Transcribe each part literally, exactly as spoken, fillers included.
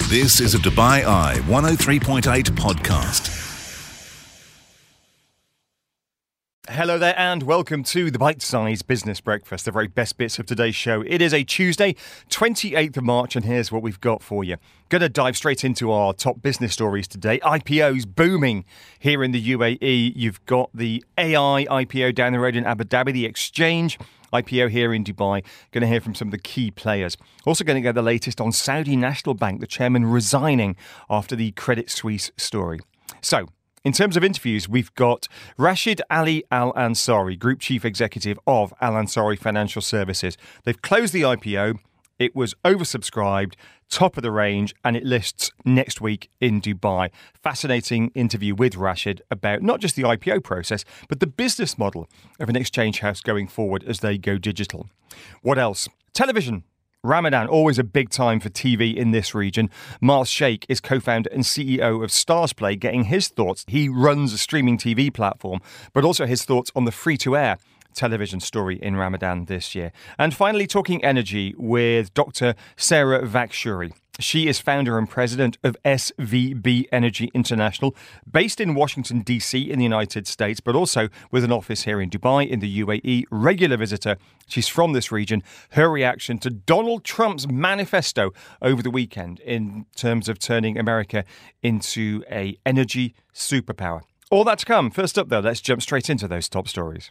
This is a Dubai Eye one oh three point eight podcast. Hello there and welcome to the Bite Size Business Breakfast, the very best bits of today's show. It is a Tuesday, twenty-eighth of March, and here's what we've got for you. Going to dive straight into our top business stories today. I P Os booming here in the U A E. You've got the A I I P O down the road in Abu Dhabi, the Exchange I P O here in Dubai. Going to hear from some of the key players. Also going to get the latest on Saudi National Bank, the chairman resigning after the Credit Suisse story. So, in terms of interviews, we've got Rashid Ali Al Ansari, Group Chief Executive of Al Ansari Financial Services. They've closed the I P O. It was oversubscribed, top of the range, and it lists next week in Dubai. Fascinating interview with Rashid about not just the I P O process, but the business model of an exchange house going forward as they go digital. What else? Television. Ramadan, always a big time for T V in this region. Miles Sheikh is co-founder and C E O of Starzplay, getting his thoughts. He runs a streaming T V platform, but also his thoughts on the free-to-air television story in Ramadan this year. And finally, talking energy with Doctor Sarah Vakshuri. She is founder and president of S V B Energy International, based in Washington, D C in the United States, but also with an office here in Dubai in the U A E. Regular visitor. She's from this region. Her reaction to Donald Trump's manifesto over the weekend in terms of turning America into an energy superpower. All that to come. First up, though, let's jump straight into those top stories.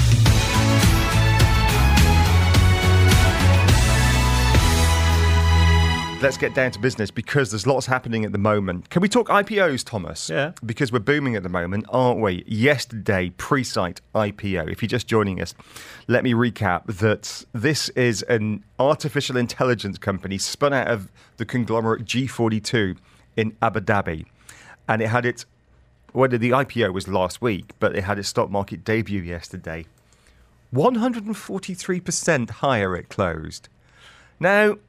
Let's get down to business because there's lots happening at the moment. Can we talk I P Os, Thomas? Yeah. Because we're booming at the moment, aren't we? Yesterday, Presight I P O. If you're just joining us, let me recap that this is an artificial intelligence company spun out of the conglomerate G forty-two in Abu Dhabi. And it had its, well, the I P O was last week, but it had its stock market debut yesterday. one hundred forty-three percent higher it closed. Now,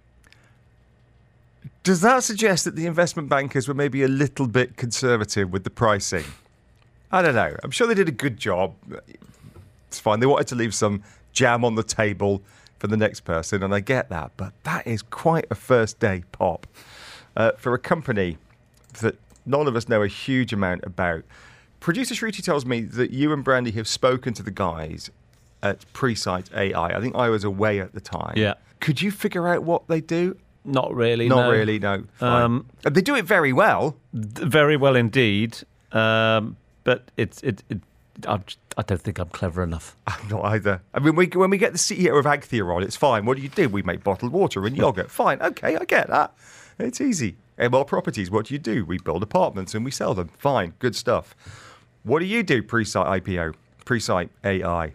does that suggest that the investment bankers were maybe a little bit conservative with the pricing? I don't know. I'm sure they did a good job. It's fine. They wanted to leave some jam on the table for the next person, and I get that. But that is quite a first day pop uh, for a company that none of us know a huge amount about. Producer Shruti tells me that you and Brandy have spoken to the guys at Presight A I. I think I was away at the time. Yeah. Could you figure out what they do? Not really, Not no. really, no. Fine. Um, they do it very well. Very well indeed. Um, but it's it. it I'm, I don't think I'm clever enough. I'm not either. I mean, we, when we get the C E O of Agthea on, it's fine. What do you do? We make bottled water and yogurt. Fine. Okay, I get that. It's easy. M L Properties, what do you do? We build apartments and we sell them. Fine. Good stuff. What do you do, Presight I P O? Presight A I.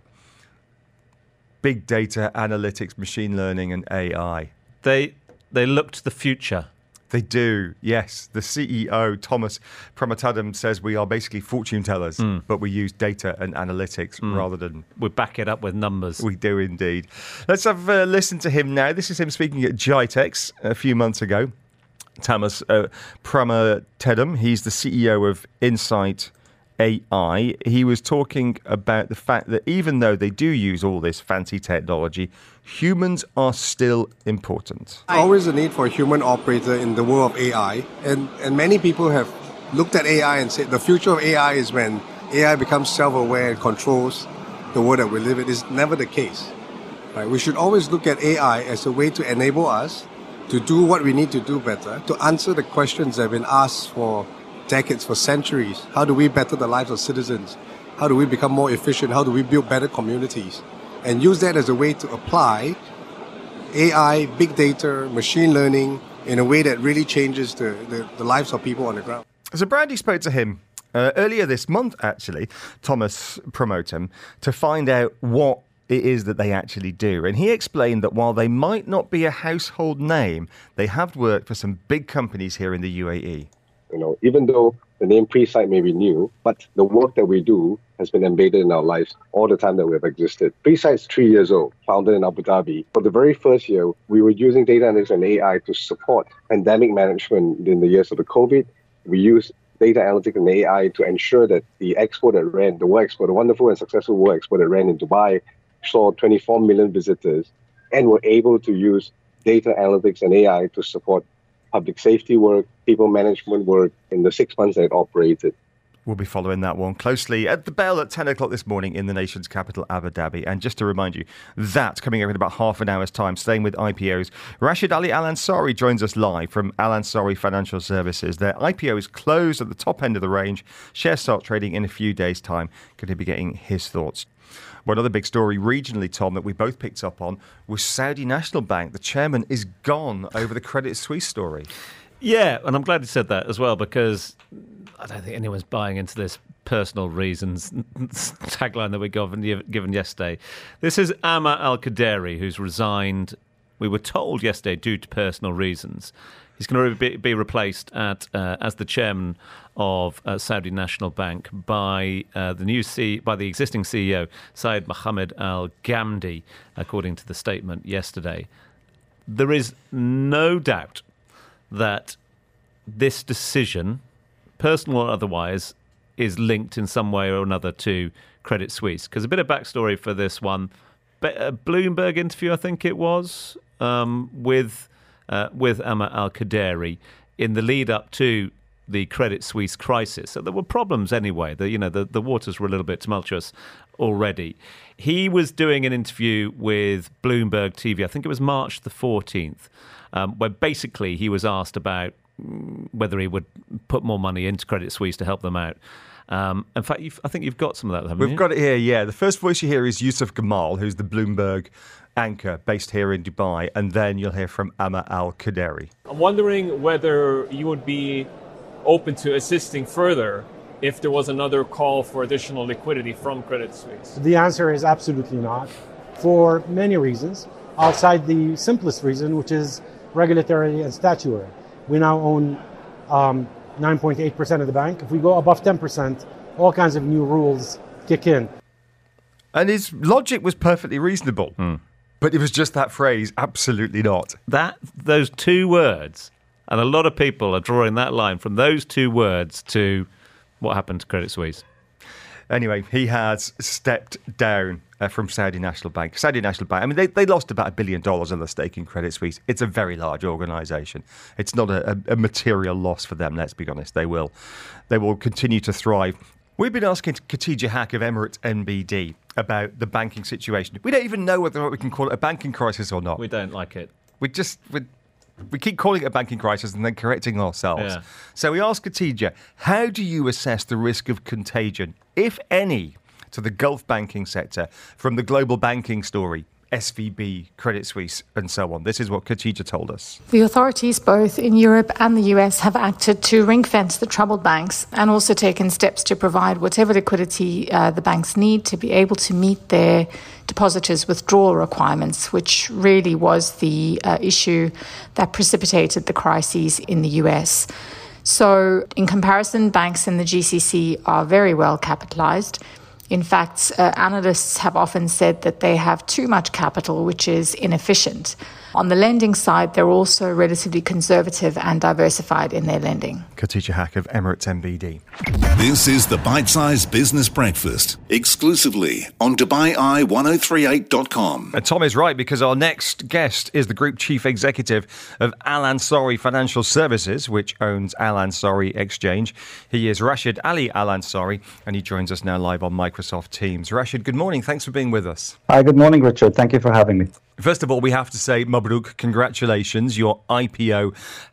Big data, analytics, machine learning and A I. They they look to the future. They do, yes. The C E O, Thomas Pramatadam, says we are basically fortune tellers, mm. but we use data and analytics mm. rather than... We back it up with numbers. We do indeed. Let's have a listen to him now. This is him speaking at GITEX a few months ago. Thomas uh, Pramatadam, he's the C E O of Insight A I. He was talking about the fact that even though they do use all this fancy technology, humans are still important. Always a need for a human operator in the world of A I. And, and many people have looked at A I and said the future of A I is when A I becomes self-aware and controls the world that we live in. It's never the case. Right? We should always look at A I as a way to enable us to do what we need to do better, to answer the questions that have been asked for decades, for centuries. How do we better the lives of citizens? How do we become more efficient? How do we build better communities? And use that as a way to apply A I, big data, machine learning in a way that really changes the, the, the lives of people on the ground. So Brandy spoke to him uh, earlier this month, actually, Thomas Pramatadam, to find out what it is that they actually do. And he explained that while they might not be a household name, they have worked for some big companies here in the U A E. You know, even though the name Presight may be new, but the work that we do has been embedded in our lives all the time that we have existed. Presight's three years old, founded in Abu Dhabi. For the very first year, we were using data analytics and A I to support pandemic management in the years of the COVID. We used data analytics and A I to ensure that the expo that ran, the World Expo, the wonderful and successful World Expo that ran in Dubai, saw twenty-four million visitors and were able to use data analytics and A I to support public safety work, people management work in the six months that it operated. We'll be following that one closely at the bell at ten o'clock this morning in the nation's capital, Abu Dhabi. And just to remind you, that's coming up in about half an hour's time. Staying with I P Os, Rashid Ali Al-Ansari joins us live from Al-Ansari Financial Services. Their I P O is closed at the top end of the range. Shares start trading in a few days' time. Going to be getting his thoughts. One other big story regionally, Tom, that we both picked up on was Saudi National Bank. The chairman is gone over the Credit Suisse story. Yeah, and I'm glad you said that as well, because I don't think anyone's buying into this personal reasons tagline that we given, given yesterday. This is Ammar Al-Qaderi, who's resigned, we were told yesterday, due to personal reasons. He's going to be, be replaced at uh, as the chairman of uh, Saudi National Bank by uh, the new C, by the existing C E O, Syed Mohammed Al Ghamdi, according to the statement yesterday. There is no doubt that this decision, personal or otherwise, is linked in some way or another to Credit Suisse. Because a bit of backstory for this one, a Bloomberg interview, I think it was, um, with uh, with Ammar Al-Qaderi in the lead up to the Credit Suisse crisis. So there were problems anyway. The, you know, the, the waters were a little bit tumultuous already. He was doing an interview with Bloomberg T V, I think it was March the fourteenth, um, where basically he was asked about whether he would put more money into Credit Suisse to help them out. Um, in fact, you've, I think you've got some of that, haven't We've you? got it here, yeah. The first voice you hear is Yusuf Gamal, who's the Bloomberg anchor based here in Dubai, and then you'll hear from Ammar Al-Qaderi. I'm wondering whether you would be open to assisting further if there was another call for additional liquidity from Credit Suisse. The answer is absolutely not, for many reasons, outside the simplest reason, which is regulatory and statutory. We now own um, nine point eight percent of the bank. If we go above ten percent, all kinds of new rules kick in. And his logic was perfectly reasonable. Mm. But it was just that phrase, absolutely not. That those two words, and a lot of people are drawing that line from those two words to what happened to Credit Suisse. Anyway, he has stepped down uh, from Saudi National Bank. Saudi National Bank, I mean, they, they lost about a billion dollars on their stake in Credit Suisse. It's a very large organisation. It's not a, a, a material loss for them, let's be honest. They will, they will continue to thrive. We've been asking Khatija Haque of Emirates N B D about the banking situation. We don't even know whether or not we can call it a banking crisis or not. We don't like it. We just... We, We keep calling it a banking crisis and then correcting ourselves. Yeah. So we asked Khatija, how do you assess the risk of contagion, if any, to the Gulf banking sector from the global banking story, S V B, Credit Suisse, and so on? This is what Khatija told us. The authorities, both in Europe and the U S, have acted to ring-fence the troubled banks and also taken steps to provide whatever liquidity uh, the banks need to be able to meet their depositors' withdrawal requirements, which really was the uh, issue that precipitated the crises in the U S. So, in comparison, banks in the G C C are very well capitalized. In fact, uh, analysts have often said that they have too much capital, which is inefficient. On the lending side, they're also relatively conservative and diversified in their lending. Khatija Haque of Emirates N B D. This is the Bite Size Business Breakfast, exclusively on Dubai Eye ten thirty-eight dot com. And Tom is right, because our next guest is the Group Chief Executive of Al-Ansari Financial Services, which owns Al-Ansari Exchange. He is Rashid Ali Al-Ansari, and he joins us now live on Microsoft Teams. Rashid, good morning. Thanks for being with us. Hi, good morning, Richard. Thank you for having me. First of all, we have to say, Mabruk, congratulations. Your I P O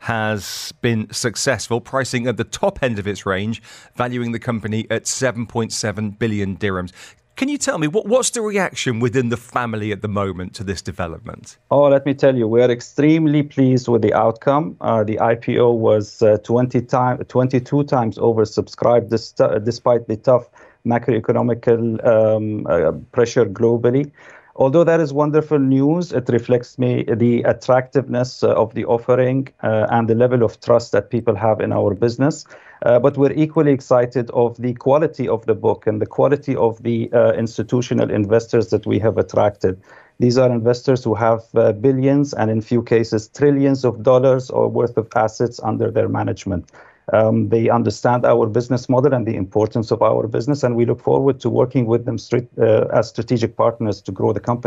has been successful, pricing at the top end of its range, valuing the company at seven point seven billion dirhams. Can you tell me, what, what's the reaction within the family at the moment to this development? Oh, let me tell you, we are extremely pleased with the outcome. Uh, the I P O was uh, twenty time, twenty-two times oversubscribed, dis- despite the tough macroeconomic um, uh, pressure globally. Although that is wonderful news, it reflects me the attractiveness uh, of the offering uh, and the level of trust that people have in our business. Uh, but we're equally excited of the quality of the book and the quality of the uh, institutional investors that we have attracted. These are investors who have uh, billions and in few cases trillions of dollars or worth of assets under their management. Um, they understand our business model and the importance of our business, and we look forward to working with them straight, uh, as strategic partners to grow the company.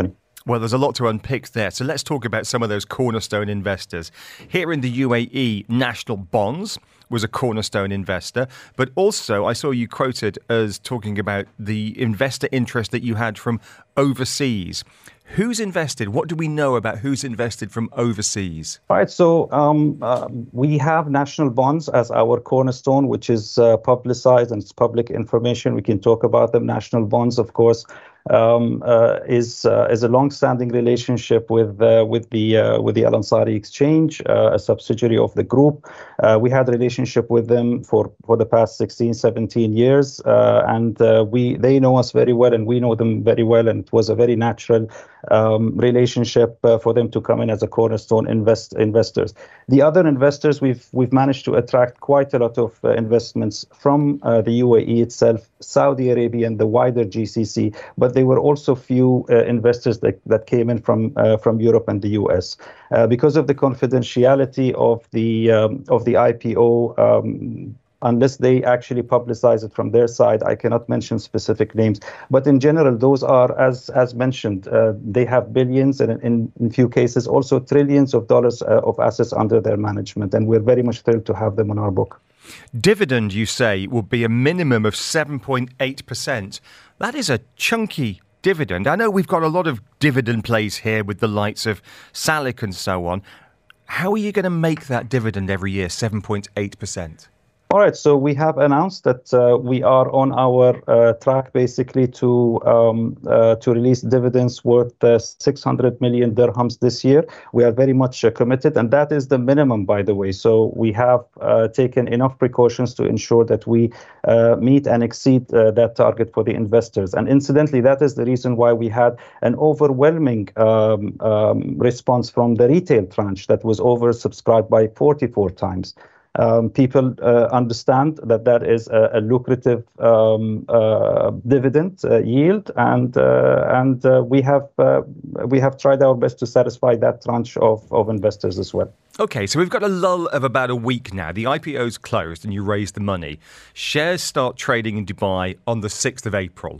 Well, there's a lot to unpick there. So let's talk about some of those cornerstone investors. Here in the U A E, National Bonds was a cornerstone investor, but also I saw you quoted as talking about the investor interest that you had from overseas. Who's invested? What do we know about who's invested from overseas? Right. So um, uh, we have National Bonds as our cornerstone, which is uh, publicized and it's public information. We can talk about them. National Bonds, of course, um, uh, is uh, is a long-standing relationship with uh, with the uh, with the Al Ansari Exchange, uh, a subsidiary of the group. Uh, we had a relationship with them for, for the past sixteen, seventeen years, uh, and uh, we they know us very well, and we know them very well, and it was a very natural um, relationship uh, for them to come in as a cornerstone invest investors. The other investors, we've we've managed to attract quite a lot of uh, investments from uh, the U A E itself, Saudi Arabia, and the wider G C C, but there were also few uh, investors that, that came in from uh, from Europe and the U S. Uh, because of the confidentiality of the um, of the I P O. Um, Unless they actually publicize it from their side, I cannot mention specific names. But in general, those are, as as mentioned, uh, they have billions and in, in few cases also trillions of dollars uh, of assets under their management. And we're very much thrilled to have them on our book. Dividend, you say, will be a minimum of seven point eight percent. That is a chunky dividend. I know we've got a lot of dividend plays here with the likes of Salik and so on. How are you going to make that dividend every year, seven point eight percent? All right, so we have announced that uh, we are on our uh, track basically to um, uh, to release dividends worth uh, six hundred million dirhams this year. We are very much uh, committed, and that is the minimum, by the way. So we have uh, taken enough precautions to ensure that we uh, meet and exceed uh, that target for the investors. And incidentally, that is the reason why we had an overwhelming um, um, response from the retail tranche that was oversubscribed by forty-four times. Um, people uh, understand that that is a, a lucrative um, uh, dividend uh, yield, and uh, and uh, we have uh, we have tried our best to satisfy that tranche of, of investors as well. Okay, so we've got a lull of about a week now. The I P O's closed and you raised the money. Shares start trading in Dubai on the sixth of April.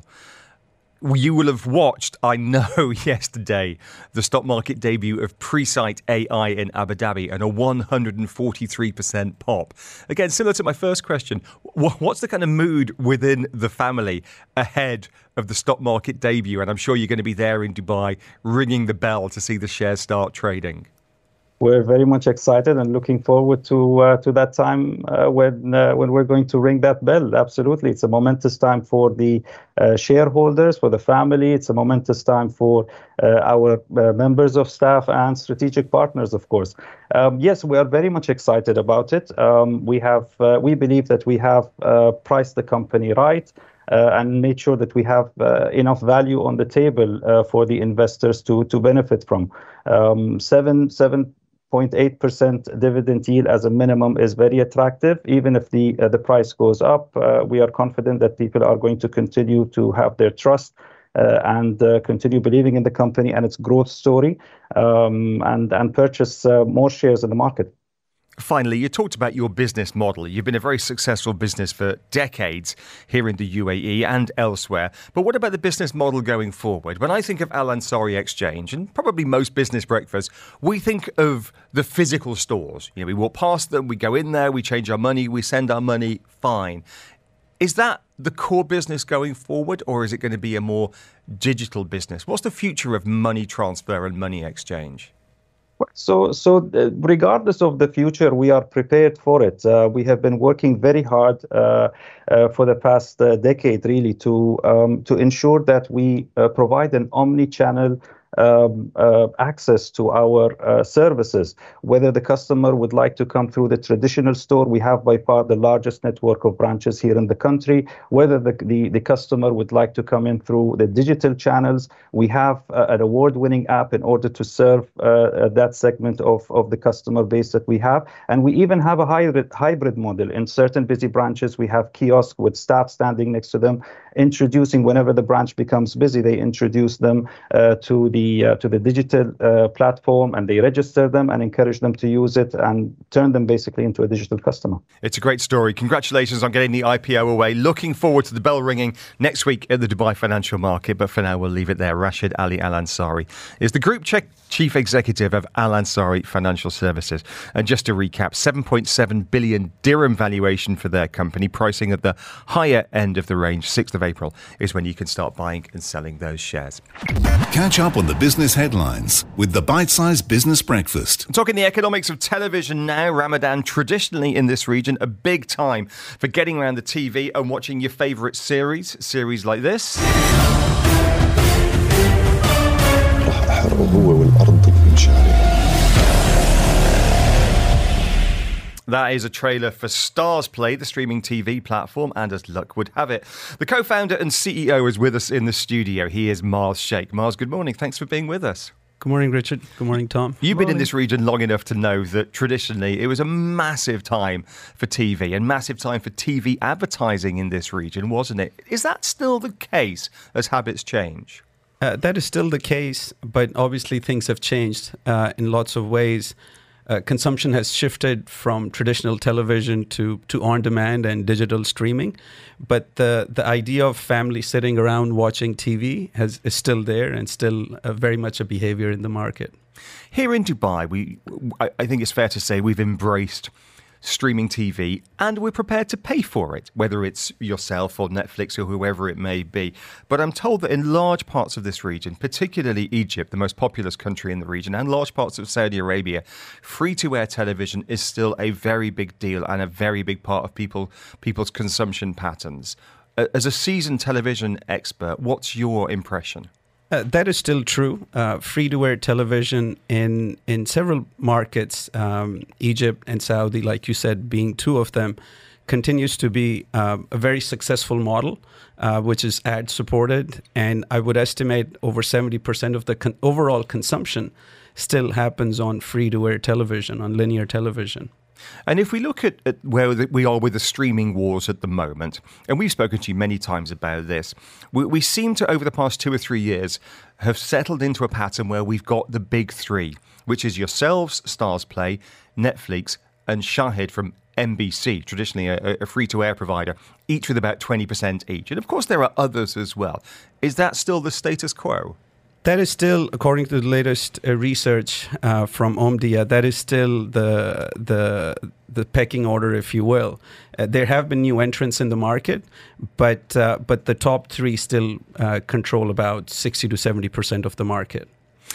You will have watched, I know, yesterday, the stock market debut of Presight A I in Abu Dhabi and a one hundred forty-three percent pop. Again, similar to my first question, what's the kind of mood within the family ahead of the stock market debut? And I'm sure you're going to be there in Dubai ringing the bell to see the shares start trading. We're very much excited and looking forward to uh, to that time uh, when uh, when we're going to ring that bell. Absolutely, it's a momentous time for the uh, shareholders, for the family. It's a momentous time for uh, our uh, members of staff and strategic partners, of course. Um, yes, we are very much excited about it. Um, we have uh, we believe that we have uh, priced the company right. Uh, and made sure that we have uh, enough value on the table uh, for the investors to to benefit from. Um, seven seven point eight percent dividend yield as a minimum is very attractive. Even if the uh, the price goes up, uh, we are confident that people are going to continue to have their trust uh, and uh, continue believing in the company and its growth story, um, and and purchase uh, more shares in the market. Finally, you talked about your business model. You've been a very successful business for decades here in the U A E and elsewhere. But what about the business model going forward? When I think of Al Ansari Exchange, and probably most business breakfasts, we think of the physical stores. You know, we walk past them, we go in there, we change our money, we send our money, fine. Is that the core business going forward, or is it going to be a more digital business? What's the future of money transfer and money exchange? So, so uh, regardless of the future, we are prepared for it. Uh, we have been working very hard uh, uh, for the past uh, decade, really, to um, to ensure that we uh, provide an omni-channel Um, uh, access to our uh, services. Whether the customer would like to come through the traditional store, we have by far the largest network of branches here in the country. Whether the, the, the customer would like to come in through the digital channels, we have uh, an award-winning app in order to serve uh, that segment of, of the customer base that we have. And we even have a hybrid, hybrid model. In certain busy branches, we have kiosks with staff standing next to them. introducing, whenever the branch becomes busy, they introduce them uh, to the uh, to the digital uh, platform, and they register them and encourage them to use it and turn them basically into a digital customer. It's a great story. Congratulations on getting the I P O away. Looking forward to the bell ringing next week at the Dubai Financial Market. But for now, we'll leave it there. Rashid Ali Al Ansari is the Group Chief Executive of Al Ansari Financial Services. And just to recap, seven point seven billion dirham valuation for their company, pricing at the higher end of the range. sixth of April is when you can start buying and selling those shares. Catch up on the business headlines with the Bite Size Business Breakfast. Talking the economics of television now. Ramadan, traditionally in this region, a big time for getting around the T V and watching your favourite series. Series like this. That is a trailer for Stars Play, the streaming T V platform, and as luck would have it, the co-founder and C E O is with us in the studio. He is Mars Sheikh. Mars, good morning. Thanks for being with us. Good morning, Richard. Good morning, Tom. You've been in this region long enough to know that traditionally it was a massive time for T V and massive time for T V advertising in this region, wasn't it? Is that still the case as habits change? Uh, that is still the case, but obviously things have changed uh, in lots of ways. Uh, consumption has shifted from traditional television to, to on-demand and digital streaming. But the, the idea of family sitting around watching T V has, is still there and still uh, very much a behavior in the market. Here in Dubai, we I, I think it's fair to say we've embraced streaming T V and we're prepared to pay for it, whether it's yourself or Netflix or whoever it may be. But I'm told that in large parts of this region, particularly Egypt, the most populous country in the region, and large parts of Saudi Arabia, free-to-air television is still a very big deal and a very big part of people people's consumption patterns. As a seasoned television expert, what's your impression? Uh, that is still true. Uh, free-to-air television in in several markets, um, Egypt and Saudi, like you said, being two of them, continues to be uh, a very successful model, uh, which is ad-supported. And I would estimate over seventy percent of the con- overall consumption still happens on free-to-air television, on linear television. And if we look at, at where we are with the streaming wars at the moment, and we've spoken to you many times about this, we, we seem to, over the past two or three years, have settled into a pattern where we've got the big three, which is yourselves, Stars Play, Netflix, and Shahid from M B C, traditionally a, a free-to-air provider, each with about twenty percent each. And of course, there are others as well. Is that still the status quo? That is still, according to the latest uh, research uh, from Omdia, that is still the the the pecking order, if you will. Uh, there have been new entrants in the market, but uh, but the top three still uh, control about sixty to seventy percent of the market.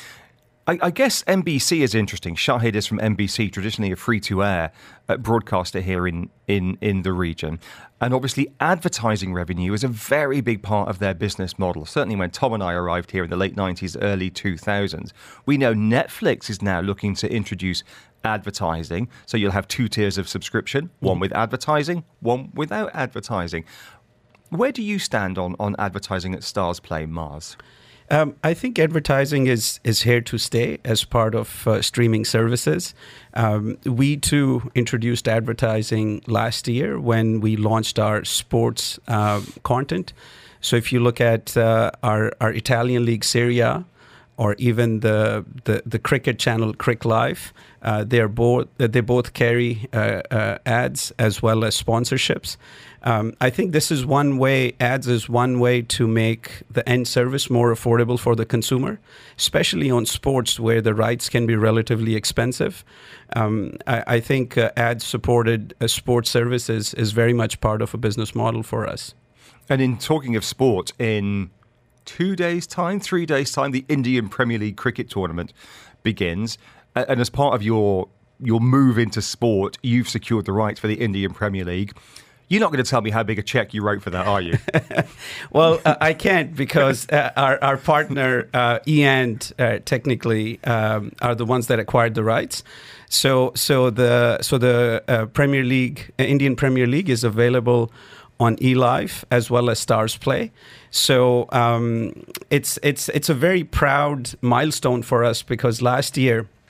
I, I guess M B C is interesting. Shahid is from M B C, traditionally a free-to-air uh, broadcaster here in, in, in the region. And obviously advertising revenue is a very big part of their business model. Certainly when Tom and I arrived here in the late nineties, early two thousands. We know Netflix is now looking to introduce advertising. So you'll have two tiers of subscription, one with advertising, one without advertising. Where do you stand on, on advertising at Stars Play, Mars? Um, I think advertising is, is here to stay as part of uh, streaming services. Um, we too introduced advertising last year when we launched our sports uh, content. So if you look at uh, our, our Italian league Serie A, or even the, the, the cricket channel Crick Live, uh, they are both they both carry uh, uh, ads as well as sponsorships. Um, I think this is one way, ads is one way to make the end service more affordable for the consumer, especially on sports where the rights can be relatively expensive. Um, I, I think uh, ad-supported uh, sports services is very much part of a business model for us. And in talking of sport, in two days' time, three days' time, the Indian Premier League cricket tournament begins. And as part of your your move into sport, you've secured the rights for the Indian Premier League. You're not going to tell me how big a check you wrote for that, are you? Well, uh, I can't because uh, our, our partner, uh, E A N D, uh, technically um, are the ones that acquired the rights. So, so the so the uh, Premier League, uh, Indian Premier League, is available on eLive as well as Stars Play. So um, it's it's it's a very proud milestone for us because last year,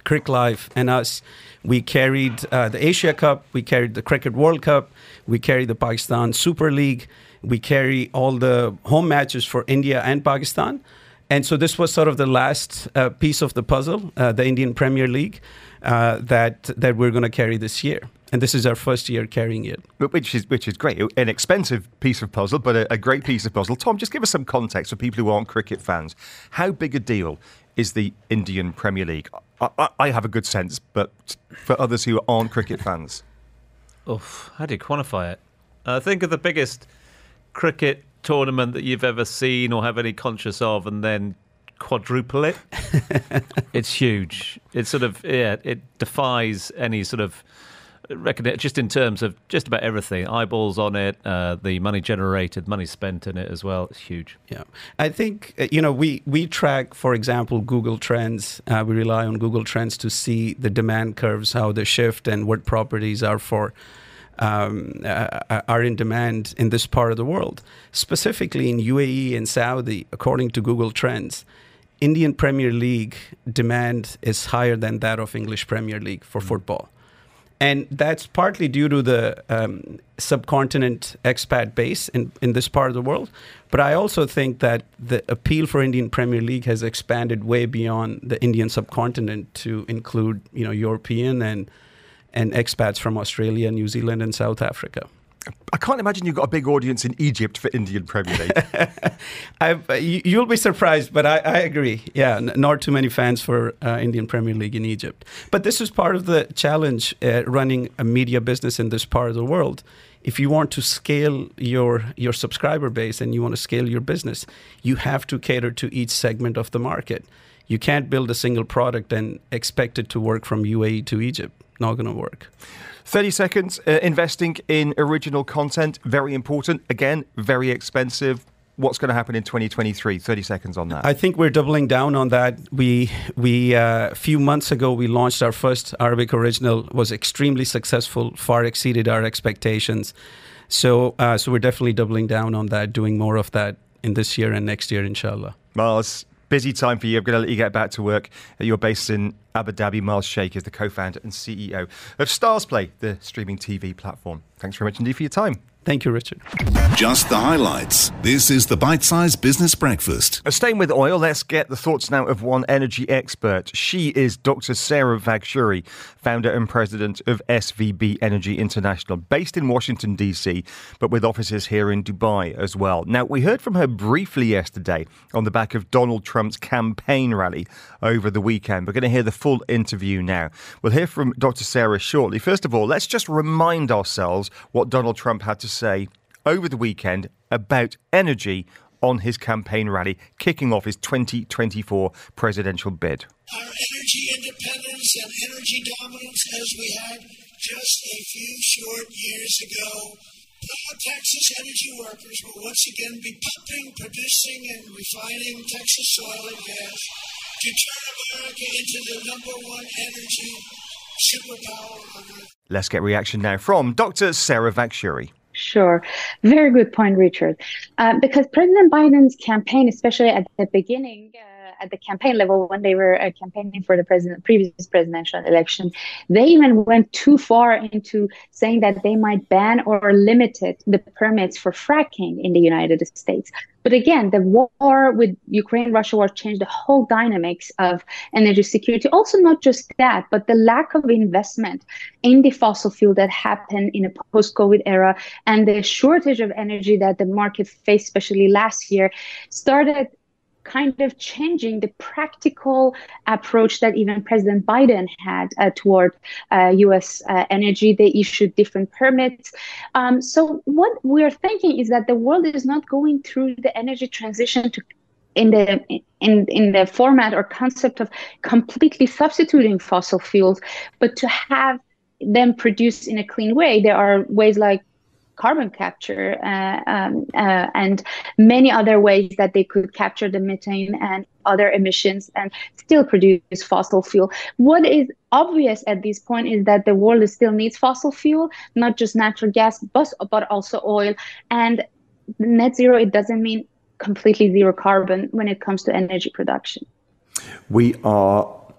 Cricket Life and us, we carried uh, the Asia Cup, we carried the Cricket World Cup, we carried the Pakistan Super League, we carry all the home matches for India and Pakistan. And so this was sort of the last uh, piece of the puzzle, uh, the Indian Premier League, uh, that that we're going to carry this year. And this is our first year carrying it. Which is which is great. An expensive piece of puzzle, but a, a great piece of puzzle. Tom, just give us some context for people who aren't cricket fans. How big a deal is the Indian Premier League? I, I, I have a good sense, but for others who aren't cricket fans. Oof, how do you quantify it? Uh, think of the biggest cricket tournament that you've ever seen or have any conscious of, and then quadruple it. It's huge. It's sort of, yeah, it defies any sort of recognition, just in terms of just about everything. Eyeballs on it, uh, the money generated, money spent in it as well. It's huge. Yeah. I think, uh, you know, we, we track, for example, Google Trends. Uh, we rely on Google Trends to see the demand curves, how they shift and what properties are for Um, uh, are in demand in this part of the world. Specifically in U A E and Saudi, according to Google Trends, Indian Premier League demand is higher than that of English Premier League for football. And that's partly due to the um, subcontinent expat base in, in this part of the world. But I also think that the appeal for Indian Premier League has expanded way beyond the Indian subcontinent to include, you know, European and and expats from Australia, New Zealand, and South Africa. I can't imagine you've got a big audience in Egypt for Indian Premier League. I've, you, you'll be surprised, but I, I agree. Yeah, n- not too many fans for uh, Indian Premier League in Egypt. But this is part of the challenge uh, running a media business in this part of the world. If you want to scale your your subscriber base and you want to scale your business, you have to cater to each segment of the market. You can't build a single product and expect it to work from U A E to Egypt. Not going to work. thirty seconds. Uh, investing in original content, very important. Again, very expensive. What's going to happen in twenty twenty-three? thirty seconds on that. I think we're doubling down on that. We, we uh, a few months ago, we launched our first Arabic original. Was extremely successful, far exceeded our expectations. So, uh, so we're definitely doubling down on that, doing more of that in this year and next year, inshallah. Miles, busy time for you. I'm going to let you get back to work. You're based in Abu Dhabi. Miles Sheikh is the co-founder and C E O of Starzplay, the streaming T V platform. Thanks very much indeed for your time. Thank you, Richard. Just the highlights. This is the Bite-Sized Business Breakfast. Uh, Staying with oil, let's get the thoughts now of one energy expert. She is Doctor Sarah Vagshuri, founder and president of S V B Energy International, based in Washington, D C, but with offices here in Dubai as well. Now, we heard from her briefly yesterday on the back of Donald Trump's campaign rally over the weekend. We're going to hear the full interview now. We'll hear from Doctor Sarah shortly. First of all, let's just remind ourselves what Donald Trump had to say over the weekend about energy on his campaign rally, kicking off his twenty twenty-four presidential bid. Our energy independence and energy dominance as we had just a few short years ago. Uh, Texas energy workers will once again be pumping, producing, and refining Texas oil and gas to turn America into the number one energy superpower on earth. Let's get reaction now from Doctor Sarah Vagshuri. Sure. Very good point, Richard. Uh, because President Biden's campaign, especially at the beginning, uh, at the campaign level, when they were uh, campaigning for the president, previous presidential election, they even went too far into saying that they might ban or limit the permits for fracking in the United States. But again, the war with Ukraine, Russia war changed the whole dynamics of energy security. Also, not just that, but the lack of investment in the fossil fuel that happened in a post-COVID era and the shortage of energy that the market faced, especially last year, started kind of changing the practical approach that even President Biden had uh, toward uh, U S uh, energy. They issued different permits. Um, so what we're thinking is that the world is not going through the energy transition to in the in in the format or concept of completely substituting fossil fuels, but to have them produced in a clean way. There are ways like carbon capture uh, um, uh, and many other ways that they could capture the methane and other emissions and still produce fossil fuel. What is obvious at this point is that the world still needs fossil fuel, not just natural gas, but, but also oil. And net zero, it doesn't mean completely zero carbon when it comes to energy production. We are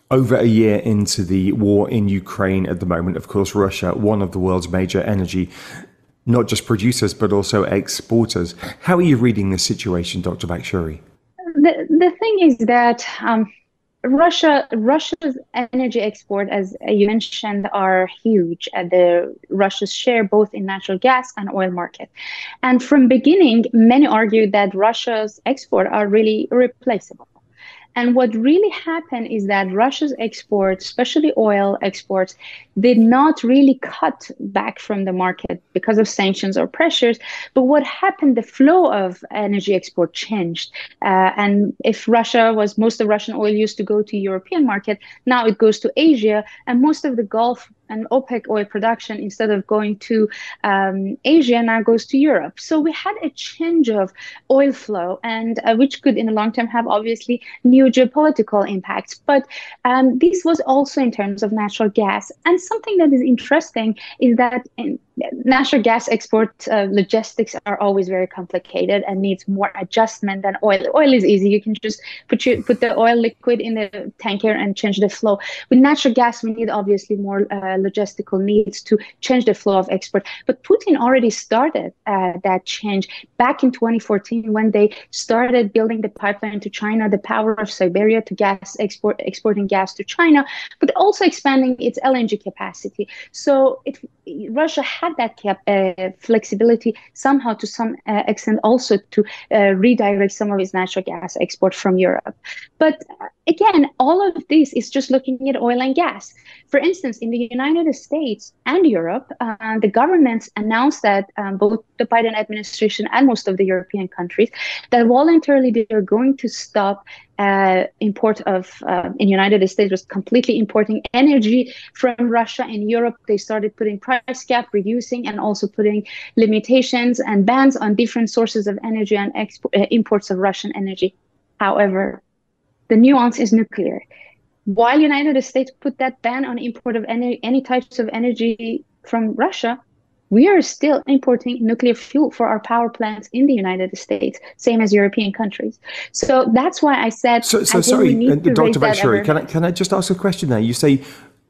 over a year into the war in Ukraine at the moment. Of course, Russia, one of the world's major energy, not just producers, but also exporters. How are you reading this situation, Doctor Bakhshuri? The, the thing is that um, Russia, Russia's energy export, as you mentioned, are huge. Uh, the Russia's share both in natural gas and oil market. And from beginning, many argued that Russia's export are really irreplaceable. And what really happened is that Russia's exports, especially oil exports, did not really cut back from the market because of sanctions or pressures. But what happened, the flow of energy export changed. Uh, and if Russia was, most of Russian oil used to go to European market, now it goes to Asia, and most of the Gulf and OPEC oil production, instead of going to um, Asia, now goes to Europe. So we had a change of oil flow, and uh, which could in the long term have obviously new geopolitical impacts. But um, this was also in terms of natural gas. And something that is interesting is that in natural gas export uh, logistics are always very complicated and needs more adjustment than oil. Oil is easy. You can just put you, put the oil liquid in the tanker and change the flow. With natural gas, we need obviously more uh, logistical needs to change the flow of export. But Putin already started uh, that change back in twenty fourteen when they started building the pipeline to China, the power of Siberia to gas export, exporting gas to China, but also expanding its L N G capacity. So it, Russia had that cap, uh, flexibility somehow to some uh, extent also to uh, redirect some of its natural gas export from Europe. But uh, again, all of this is just looking at oil and gas. For instance, in the United States and Europe, uh, the governments announced that um, both the Biden administration and most of the European countries that voluntarily they're going to stop uh, import of, uh, in the United States was completely importing energy from Russia. In Europe, they started putting price cap, reducing, and also putting limitations and bans on different sources of energy and export, uh, imports of Russian energy. However, the nuance is nuclear. While the United States put that ban on import of any, any types of energy from Russia, we are still importing nuclear fuel for our power plants in the United States, same as European countries. So that's why I said, so, so I sorry, we need to Doctor raise that Bakhshuri, can I, can I just ask a question there? You say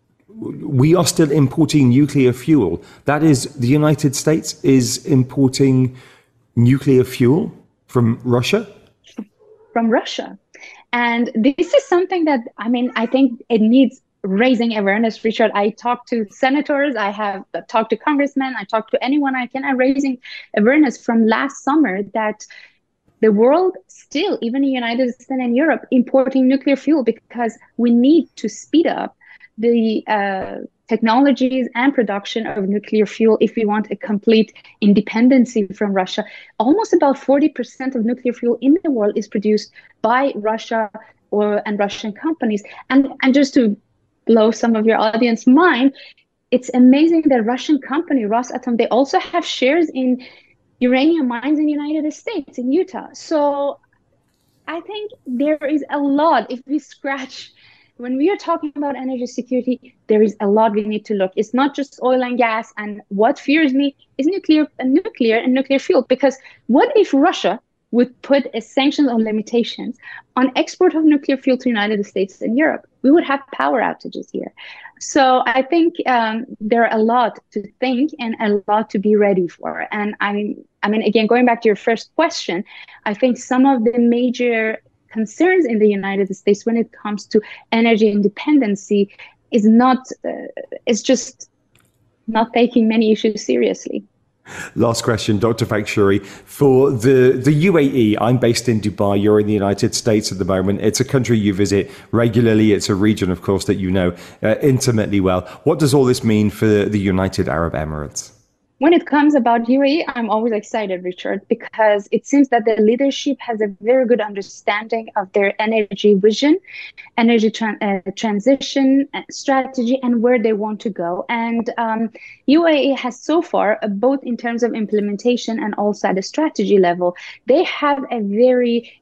we are still importing nuclear fuel. That is, the United States is importing nuclear fuel from Russia? From Russia. And this is something that, I mean, I think it needs raising awareness, Richard. I talk to senators, I have talked to congressmen, I talk to anyone I can, I'm raising awareness from last summer that the world still, even the United States and Europe, importing nuclear fuel because we need to speed up the uh, technologies and production of nuclear fuel if we want a complete independency from Russia. Almost about forty percent of nuclear fuel in the world is produced by Russia or and Russian companies. And, and just to blow some of your audience mind, it's amazing that Russian company Rosatom, they also have shares in uranium mines in the United States, in Utah. So I think there is a lot, if we scratch, when we are talking about energy security, there is a lot we need to look. It's not just oil and gas, and what fears me is nuclear and nuclear and nuclear fuel. Because what if Russia would put a sanctions or limitations on export of nuclear fuel to the United States and Europe? We would have power outages here. So I think um, there are a lot to think and a lot to be ready for. And I mean, I mean, again, going back to your first question, I think some of the major concerns in the United States when it comes to energy independency is not, uh, it's just not taking many issues seriously. Last question, Doctor Bakhshuri. For the, the U A E, I'm based in Dubai, you're in the United States at the moment. It's a country you visit regularly. It's a region, of course, that you know uh, intimately well. What does all this mean for the United Arab Emirates? When it comes about U A E, I'm always excited, Richard, because it seems that the leadership has a very good understanding of their energy vision, energy tra- uh, transition strategy, and where they want to go. And um, U A E has so far, uh, both in terms of implementation and also at a strategy level, they have a very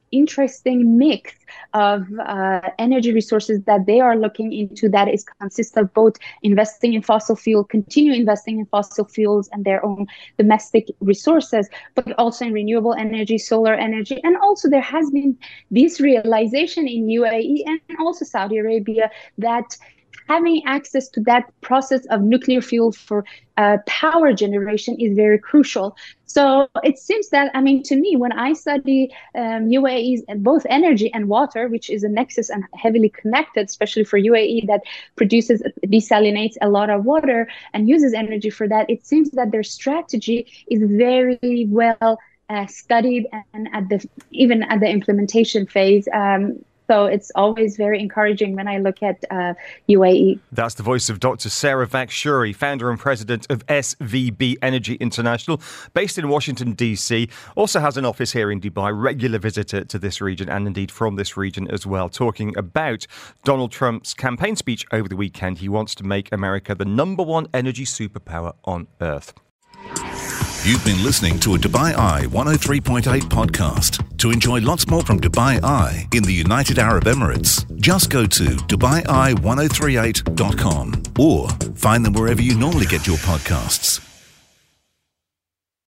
interesting mix of uh, energy resources that they are looking into that is consists of both investing in fossil fuel, continue investing in fossil fuels and their own domestic resources, but also in renewable energy, solar energy. And also there has been this realization in U A E and also Saudi Arabia that having access to that process of nuclear fuel for uh, power generation is very crucial. So it seems that, I mean, to me, when I study um, U A E's both energy and water, which is a nexus and heavily connected, especially for U A E that produces, desalinates a lot of water and uses energy for that, it seems that their strategy is very well uh, studied and at the even at the implementation phase. Um, So it's always very encouraging when I look at uh, U A E. That's the voice of Doctor Sarah Vakshuri, founder and president of S V B Energy International, based in Washington, D C. Also has an office here in Dubai, regular visitor to this region and indeed from this region as well, talking about Donald Trump's campaign speech over the weekend. He wants to make America the number one energy superpower on earth. You've been listening to a Dubai Eye one oh three point eight podcast. To enjoy lots more from Dubai Eye in the United Arab Emirates, just go to dubai eye ten thirty-eight dot com or find them wherever you normally get your podcasts.